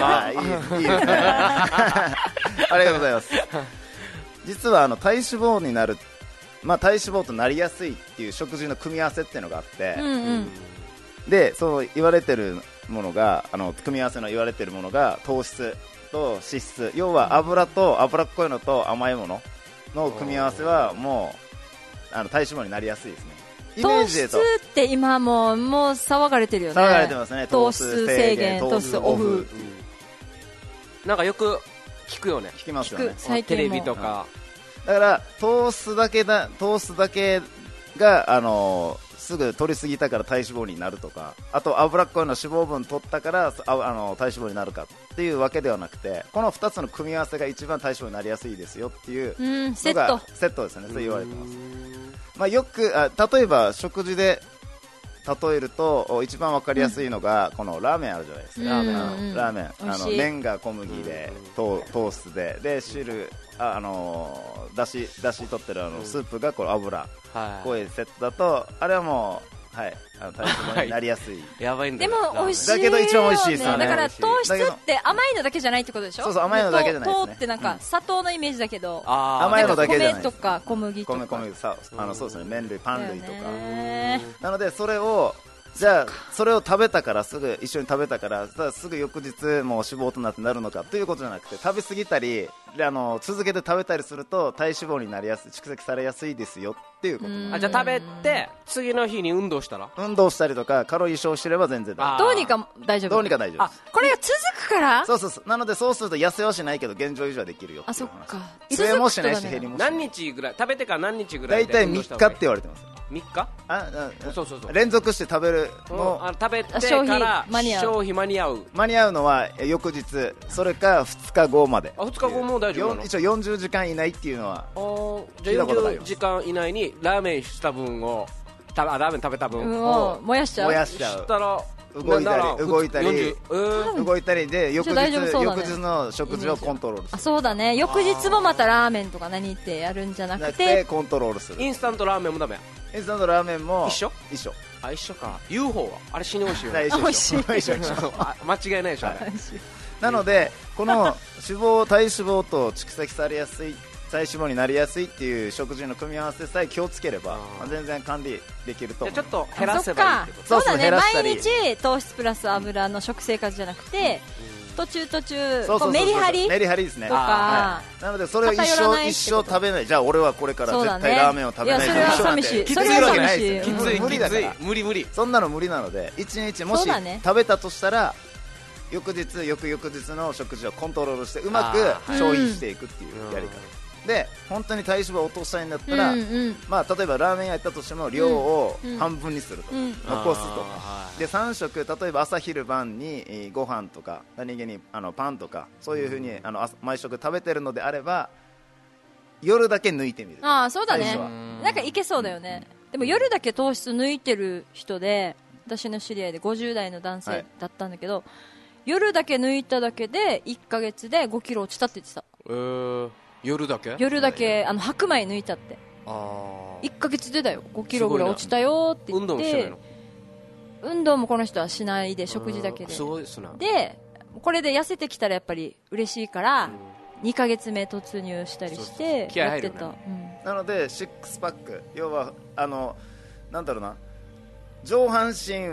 ありがとうございます。実は体脂肪になる、体脂肪となりやすいっていう食事の組み合わせっていうのがあって、でそう言われてるものが、組み合わせの言われてるものが糖質と脂質、要は油と脂っこいのと甘いものの組み合わせはもう体脂肪になりやすいですね。イメージでと糖質って今もう騒がれてるよね。 騒がれてますね。 糖質制限、糖質オフ、 なんかよく聞くよね。 聞きますよね、 テレビとか。 だから糖質だけがすぐ取りすぎたから体脂肪になるとか、あと脂っこいの脂肪分取ったから体脂肪になるかっていうわけではなくて、この2つの組み合わせが一番体脂肪になりやすいですよっていうのがセットですね。そう言われてます。よく例えば食事で例えると一番わかりやすいのがこのラーメンあるじゃないですか。ラーメン麺が小麦で糖質で汁だし取ってるスープがこれ油、こういうセットだとあれはもう体脂肪になりやすい。 やばいんだよ。 でも美味しいよね。 だけど一番美味しいですよね。 だから糖質って甘いのだけじゃないってことでしょ。 そう甘いのだけじゃないですね。 糖ってなんか砂糖のイメージだけど、 甘いのだけじゃない。 米とか小麦とかそうですね、麺類パン類とか。なのでそれをじゃあそれを食べたから一緒に食べたからすぐ翌日もう脂肪となってなるのかということじゃなくて、食べ過ぎたり続けて食べたりすると体脂肪になりやすい、蓄積されやすいですよっていうこと。 じゃあ食べて次の日に運動したら、 運動したりとかカロリー消費してれば全然大丈夫。 どうにか大丈夫。 どうにか大丈夫です。 これが続くから。 そうなのでそうすると痩せはしないけど現状維持はできるよ。 そっか。 増えもしないし減りもしない。 何日ぐらい食べてから何日ぐらいで大体3日って言われてます。 3日？ そう連続して食べるの食べてから消費間に合うのは翌日、それか2日後まで。 2日後も大丈夫なの？ 一応40時間以内っていうのはじゃあ40時間以内にラーメンした分をラーメン食べた分を燃やしちゃう。 したら動いたりで翌日の食事をコントロールする。 そうだね。翌日もまたラーメンとか何ってやるんじゃなくてコントロールする。 インスタントラーメンもダメ。 インスタントラーメンも一緒か。 UFO はあれ死に美味しいよね。 美味しい間違いないでしょ。 なのでこの体脂肪と蓄積されやすい、体脂肪になりやすいっていう食事の組み合わせさえ気をつければ全然管理できると思う。 ちょっと減らせばいいってこと。 そうだね。毎日糖質プラス油の食生活じゃなくて、途中メリハリですね。 とか、 なのでそれを一生食べない。じゃあ俺はこれから絶対ラーメンを食べない。 それは寂しい。 きついわけないですよ。 無理だから。無理。 そんなの無理なので1日もし食べたとしたら翌々日の食事をコントロールしてうまく消費していくっていうやり方で、本当に体脂肪を落としたいんだったら、例えばラーメン屋行ったとしても量を半分にするとか、残すとかで3食、例えば朝昼晩にご飯とか何気にパンとかそういう風に毎食食べてるのであれば夜だけ抜いてみる。 そうだね。なんかいけそうだよね。でも夜だけ糖質抜いてる人で、私の知り合いで50代の男性だったんだけど、夜だけ抜いただけで1ヶ月で5キロ落ちたって言ってた。 夜だけ白米抜いちゃって1ヶ月でだよ5キロぐらい落ちたよって言って。 運動もしてないの？ 運動もこの人はしないで食事だけで。 すごいですね。 でこれで痩せてきたらやっぱり嬉しいから2ヶ月目突入したりしてやってた。 なのでシックスパック、要はなんだろうな、上半身は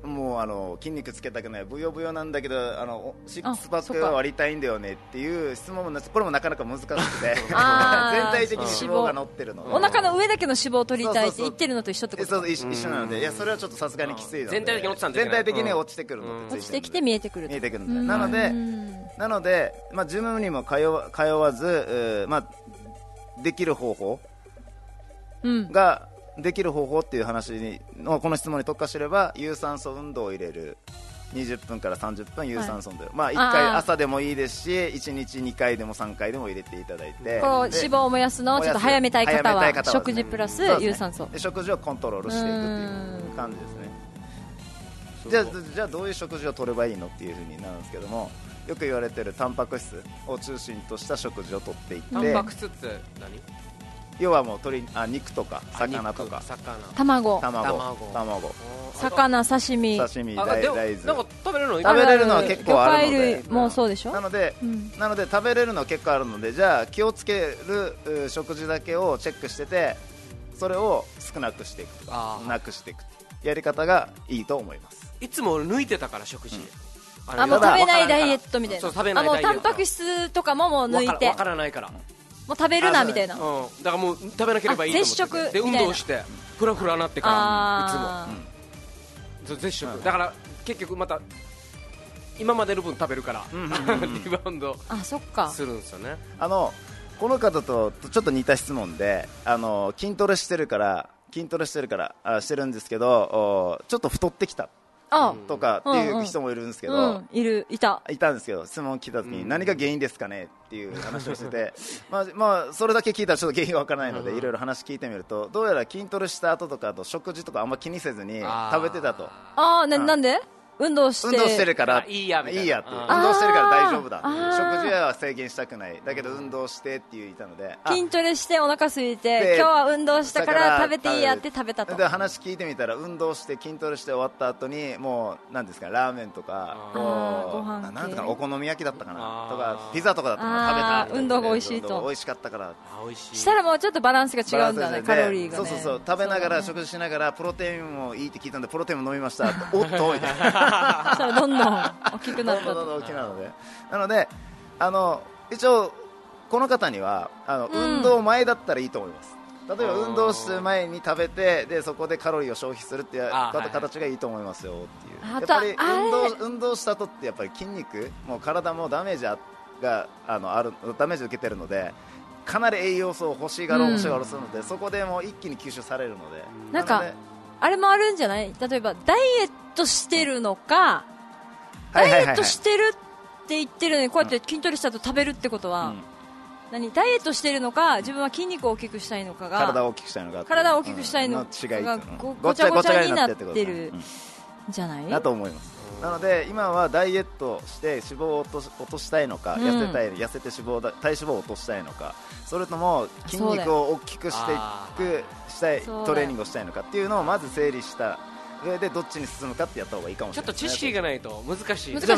もう筋肉つけたくない、ブヨブヨなんだけどシックスパックは割りたいんだよねっていう質問もこれもなかなか難しくて全体的に脂肪が乗ってるので、 お腹の上だけの脂肪を取りたいって言ってるのと一緒ってこと？ そう一緒なので、いやそれはちょっとさすがにきついので、 全体的に落ちたんで全体的に落ちてくるので、 落ちてきて見えてくると。 なので、ジムにも通わず、できる方法が、できる方法っていう話のこの質問に特化すれば、有酸素運動を入れる、20分から30分有酸素運動、1回朝でもいいですし、1日2回でも3回でも入れていただいて、 こう脂肪を燃やすのをちょっと早めたい方は食事プラス有酸素、 で食事をコントロールしていくっていう感じですね。じゃあどういう食事を取ればいいのっていう風になるんですけども、よく言われてるタンパク質を中心とした食事を取っていって、 タンパク質って何？ 要はもう肉とか魚とか卵、魚、刺身、 大豆、 なんか食べれるのは結構あるので、 魚介類もそうでしょ。 なので食べれるのは結構あるので、じゃあ気をつける食事だけをチェックしてて、それを少なくしていくとかなくしていくやり方がいいと思います。 いつも抜いてたから食事、 もう食べないダイエットみたいな、もうタンパク質とかも抜いて、 わからないからもう食べるなみたいな、 だからもう食べなければいいと思って、 絶食で運動してフラフラなってからいつも、絶食だから結局また今までの分食べるからリバウンドするんですよね。 この方とちょっと似た質問で、筋トレしてるからしてるんですけど、ちょっと太ってきたとかっていう人もいるんですけど、 いたんですけど、質問来た時に何が原因ですかねっていう話をしててそれだけ聞いたらちょっと原因がわからないので、いろいろ話聞いてみると、どうやら筋トレした後とか、あと食事とかあんま気にせずに食べてたと。 なんで？運動してるからいいやって、運動してるから大丈夫だ、食事は制限したくない、だけど運動してって言ったので、 筋トレしてお腹空いて、今日は運動したから食べていいやって食べたと。 で話聞いてみたら、運動して筋トレして終わった後にもう何ですか、ラーメンとかご飯なんとかお好み焼きだったかなとかピザとかだったかな、食べた、 運動が美味しいと、 美味しかったからしたらもうちょっそバランスが違うんだね、カロリーがね。 そう食べながら食事しながらプロテインもいいって聞いたんで、プロテインも飲みましたおっとみたいなそしたらどんどん大きくなったどんどん大きなので、なので一応この方には運動前だったらいいと思います。例えば運動する前に食べて、でそこでカロリーを消費するっていう形がいいと思いますよっていう。やっぱり運動した後ってやっぱり筋肉も体もダメージがダメージを受けてるので、かなり栄養素を欲しがろうするので、そこでもう一気に吸収されるので、 なんかあれもあるんじゃない？例えばダイエットしてるのか、ダイエットしてるって言ってるのにこうやって筋トレした後食べるってことは、ダイエットしてるのか、自分は筋肉を大きくしたいのかが、 体を大きくしたいのかがごちゃごちゃになってるんじゃないだと思います。なので今はダイエットして脂肪を落としたいのか、痩せて体脂肪を落としたいのか、それとも筋肉を大きくしたいトレーニングをしたいのかっていうのをまず整理した上で、どっちに進むかってやった方がいいかもしれない。 ちょっと知識がないと難しいです。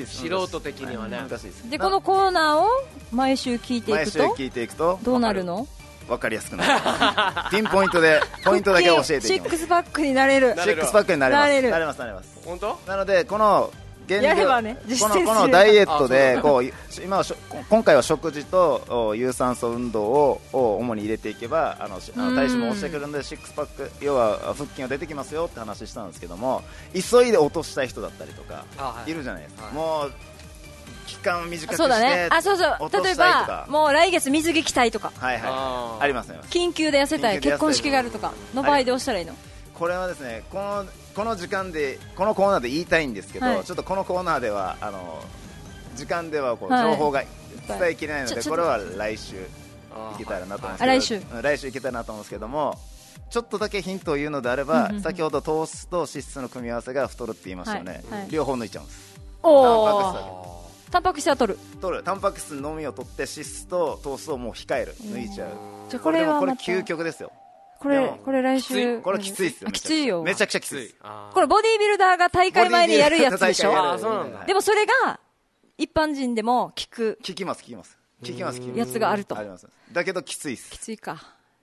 素人的にはね、 難しいです。 でこのコーナーを毎週聞いていくとどうなるの？ 分かりやすくなるピンポイントでポイントだけ教えていきます。 シックスパックになれる。 シックスパックになれます。 本当？ なのでこのこのダイエットで今回は食事と有酸素運動を主に入れていけば体脂も落ちてくるので、シックスパック、要は腹筋が出てきますよって話したんですけども、急いで落としたい人だったりとかいるじゃないですか。もう期間を短くして例えばもう来月水着着たいとか、 ありますね。 緊急で痩せたい、結婚式があるとかの場合どうしたらいいの？ これはですね、この時間でこのコーナーで言いたいんですけど、ちょっとこのコーナーでは時間では情報が伝えきれないので、これは来週いけたらなと思うんですけど、来週いけたらなと思うんですけども、ちょっとだけヒントを言うのであれば、先ほど糖質と脂質の組み合わせが太るって言いましたよね。両方抜いちゃうんです。 タンパク質は取る。 タンパク質のみを取って、脂質と糖質をもう控える、抜いちゃう。 じゃこれはこれ究極ですよ。 これ来週これきついですよ。 きついよ。 めちゃくちゃきつい。 これボディービルダーが大会前にやるやつでしょ。でもそれが一般人でも効きますややつがあると。 だけどきついです。 きついか。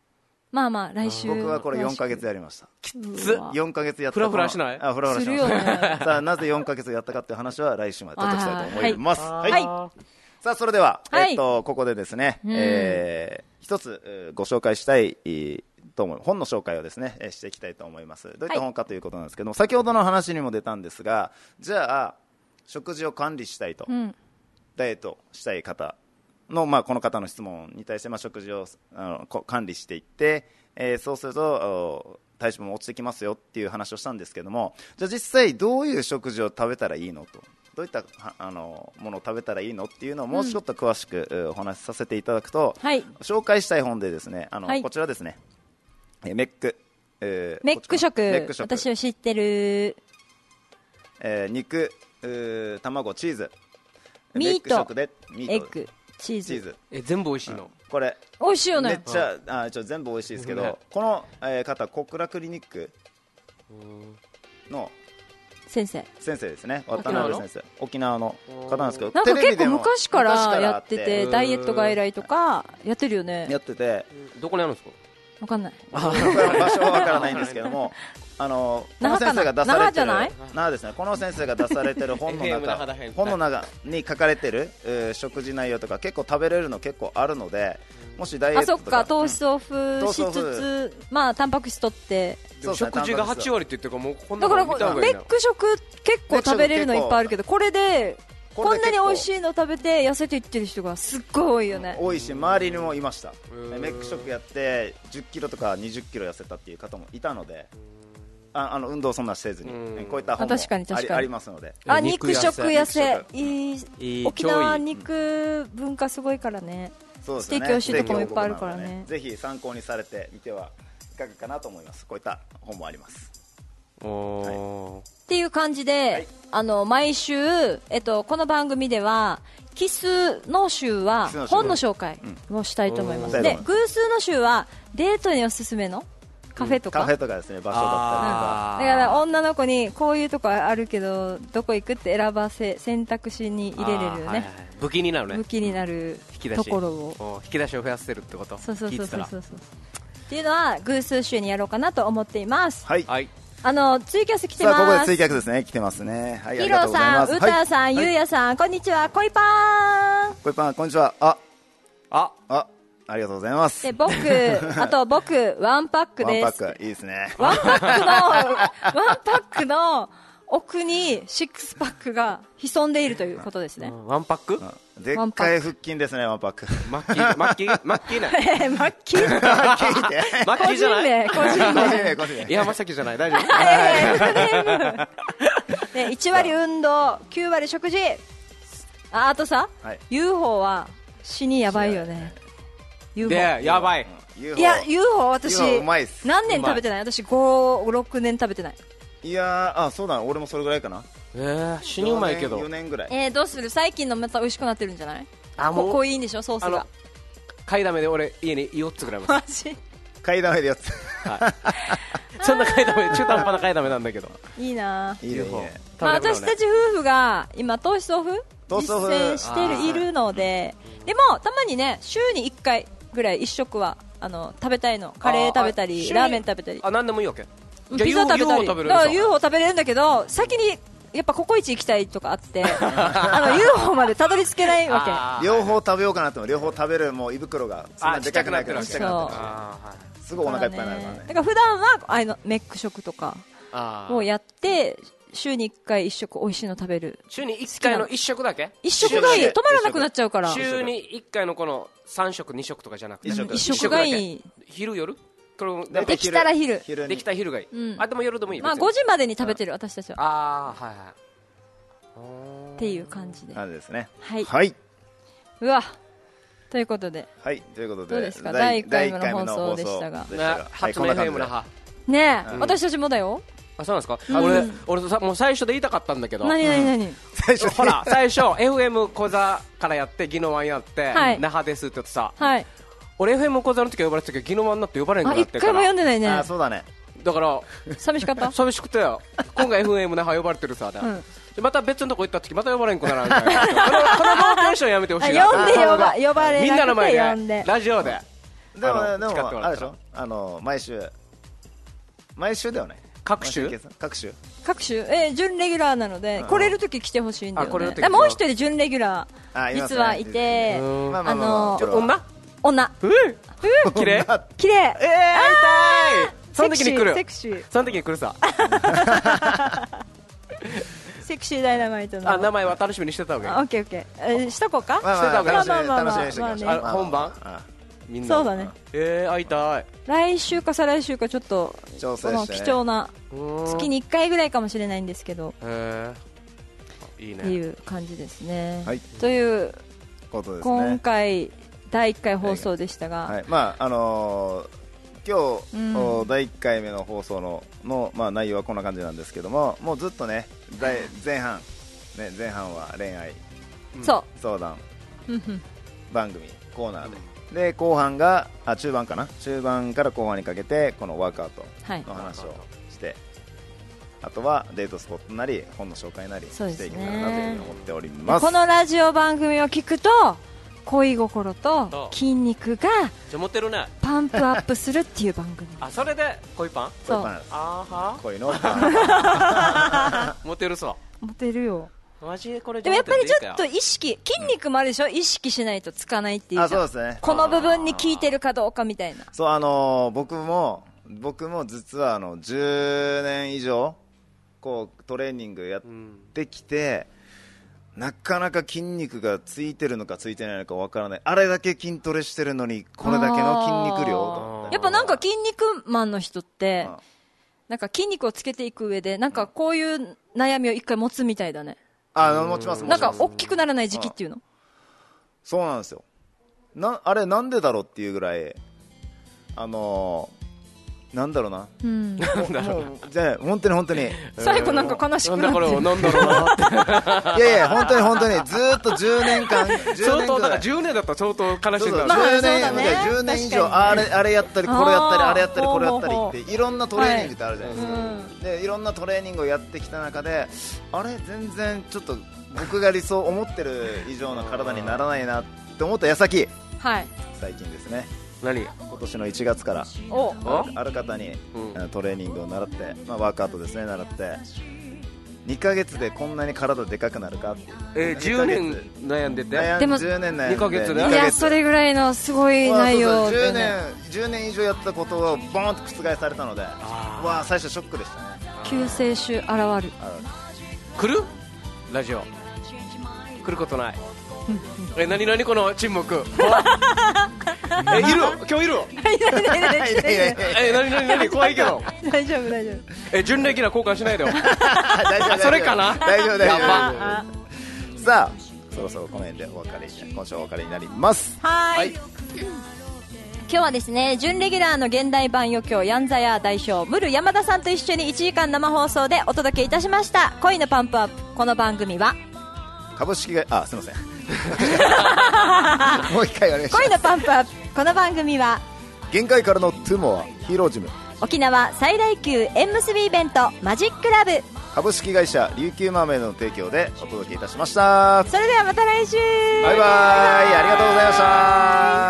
まあまあ来週僕はこれ4ヶ月やりました。 きつ 4ヶ月やった。 フラフラしない？ あ、フラフラします。 するよねさあ、なぜ4ヶ月やったかっていう話は来週まで届きたいと思います。 はいさあ、それでは、 はいここでですね、一つご紹介したいと思う本の紹介をですね、していきたいと思います。どういった本かということなんですけども、先ほどの話にも出たんですが、じゃあ食事を管理したいと、ダイエットしたい方の、この方の質問に対して、食事を管理していって、そうすると体重も落ちてきますよっていう話をしたんですけども、じゃあ実際どういう食事を食べたらいいのと、どういったものを食べたらいいのっていうのをもうちょっと詳しく、お話しさせていただくと、紹介したい本でですね、こちらですね、メック食、私は知ってる、 肉、卵、チーズ、 ミート、 メック食でミート、 エッグ、チーズ、 全部美味しいの？ これ美味しいよね。 めっちゃ全部美味しいですけど、この方、小倉クリニックの先生ですね、渡辺先生、沖縄の方なんですけど、 なんか結構昔からやってて、ダイエット外来とかやってるよね。 やってて、 どこにあるんですか？ わかんない。 場所はわからないんですけども、この先生が出されてる、那覇ですね、この先生が出されてる本の中に書かれてる食事内容とか結構食べれるの結構あるので、もしダイエットとか、 そっか、糖質オフしつつ、タンパク質取って、 食事が8割って言ってるから、もうこんなだからの見た方がいいな。 メック食結構食べれるのいっぱいあるけど、これでこんなに美味しいの食べて痩せていってる人がすっごい多いよね。 多いし、周りにもいました。メック食やって10キロとか20キロ痩せたっていう方もいたので、運動そんなせずに、こういった本もありますので。 肉食痩せいい。沖縄肉文化すごいからね。ステーキ美味しいとこもいっぱいあるからね。 ぜひ参考にされてみてはいかがかなと思います。こういった本もあります。 っていう感じで、毎週、この番組では奇数の週は本の紹介をしたいと思います。で、偶数の週はデートにおすすめのカフェとかですね、場所だったりとか、 だから女の子にこういうとこあるけどどこ行くって選択肢に入れれるよね。 武器になるね。 武器になるところを引き出しを増やせるってこと。 そうっていうのは偶数週にやろうかなと思っています。 はい。 ツイキャス来てます。 ここでツイキャスですね、来てますね。 ヒロさん、ウタさん、ゆうやさん、こんにちは。恋パン、 こんにちは。ありがとうございます。 で、僕、ワンパックです。 ワンパック、いいですね。 ワンパックの奥にシックスパックが潜んでいるということですね。 ワンパック？ でっかい腹筋ですね、ワンパック。 マッキーね。 マッキーじゃない？ 個人名。 山崎じゃない？大丈夫 ？1割運動、9割食事。あとさ、UFO は死にやばいよね。 で、やばい。 いや、UFO 私、何年食べてない？私5、6年食べてない。 いやそうだ、俺もそれぐらいかな。 死にうまいけど。 4年ぐらい。 どうする？最近のまた美味しくなってるんじゃない？こういいんでしょ、ソースが。 買いだめで俺家に4つぐらいマジ？ 買いだめで4つ。 そんな買いだめ、中途半端な買いだめなんだけど。 いいな。 いいね。 私たち夫婦が今糖質オフ実践しているので、でもたまにね、週に1回ぐらい1食は食べたいの。カレー食べたりラーメン食べたり。 何でもいいわけ？ ピザ食べたり。だから UFO 食べれるんだけど、先にやっぱココイチ行きたいとかあってUFO までたどり着けないわけ。 両方食べようかなと思う。両方食べるもう胃袋がそんなでかくなってる。すごいお腹いっぱいになるからね。 だから普段はメック食とかをやって週に1回1食美味しいの食べる。 週に1回の1食だけ？ 1食がいい。止まらなくなっちゃうから。 週に1回のこの3食2食とかじゃなくて 1食がいい。 昼夜できたら昼。 できたら昼がいい。でも夜でもいい。 5時までに食べてる、私たちは。っていう感じで。 あれですね。 はい。うわ。ということで。 どうですか？第1回目の放送でしたが。 初の FM 那覇。 ねえ、私たちもだよ。 そうなんですか？俺もう最初で言いたかったんだけど。 何ほら、最初 FM 講座からやって宜野湾やって那覇ですって言ってさ。俺 FM 講座の時は呼ばれてたけど宜野湾になって呼ばれんくなってから。 1回も読んでないね。 そうだね。 だから寂しかった？ 寂しくて今回 FM 那覇呼ばれてるさ。また別のとこ行った時また呼ばれんくならんからこのローテーションやめてほしいな。 呼ばれなくて呼んでみんなの前でラジオででもあれでしょ、毎週だよね。 各週準レギュラーなので、来れるとき来てほしいんだよね。もう一人準レギュラー実はいて、女綺麗会いたい。 その時に来る。 セクシーその時に来るさ。 セクシーダイナマイトの名前は楽しみにしてた方がいい。 オッケーオッケー、しとこうか。 してた方がいい。 楽しみにしてきましょう。 本番みんな。 そうだね。 会いたい。 来週か再来週かちょっとこの貴重な月に1回ぐらいかもしれないんですけど、いいねっていう感じですね。ということですね。今回第1回放送でしたが、 まあ今日、第1回目の放送のまあ、内容はこんな感じなんですけども、もうずっとね、前半は恋愛相談番組コーナーで、後半が中盤から後半にかけてこのワークアウトの話をして、あとはデートスポットなり本の紹介なりしていけたらなというふうに思っております。 このラジオ番組を聞くと恋心と筋肉がパンプアップするっていう番組。 それで恋パン？ そう。恋のパン。 モテるさ。 モテるよ。 マジこれ。 でもやっぱりちょっと意識、筋肉もあるでしょ。意識しないとつかないっていう。 そうですね。 この部分に効いてるかどうかみたいな。 そう、僕も実は10年以上こうトレーニングやってきて。なかなか筋肉がついてるのかついてないのかわからない。あれだけ筋トレしてるのにこれだけの筋肉量。 やっぱなんか筋肉マンの人ってなんか筋肉をつけていく上でなんかこういう悩みを一回持つみたいだね。 持ちます。 なんか大きくならない時期っていうの。 そうなんですよ。あれなんでだろうっていうぐらいなんだろうな。もうじゃあ本当に最後なんか悲しくなって。 なんだろうな。 いや本当にずっと10年間相当だから10年だったら相当悲しいんだ。 10年以上あれやったりこれやったりあれやったりこれやったりっていろんなトレーニングってあるじゃないですか。でいろんなトレーニングをやってきた中で全然ちょっと僕が理想思ってる以上の体にならないなって思った矢先、最近ですね。今年の1月からある方にトレーニングを習って、ワークアウトですね、習って2ヶ月でこんなに体でかくなるかって 10年悩んでてでも 10年悩んで 2ヶ月でいやそれぐらいのすごい内容で、 10年以上やったことをボーンと覆されたので最初ショックでしたね。 救世主現る。 来るラジオ来ることない。何この沈黙。いる今日いる。何怖いけど。 大丈夫。 準レギュラー交換しないでよ。 それかな。 大丈夫。さあそろそろこの辺で今週お別れになります。 はい。今日はですね、準レギュラーの現代版余興ヤンザヤ代表ムル山田さんと一緒に1時間生放送でお届けいたしました恋のパンプアップ。この番組は株式会すいませんもう一回お願いします。 恋のパンプアップ。この番組は限界からのトゥモアヒーロージム、 沖縄最大級縁結びイベントマジックラブ、 株式会社琉球マーメイドの提供でお届けいたしました。 それではまた来週。 バイバイ。ありがとうございました。